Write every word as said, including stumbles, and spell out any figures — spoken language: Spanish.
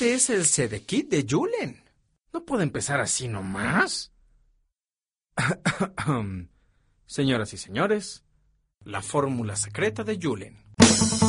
Este es el Sedekit de Julen. No puede empezar así nomás. Señoras y señores, la fórmula secreta de Julen.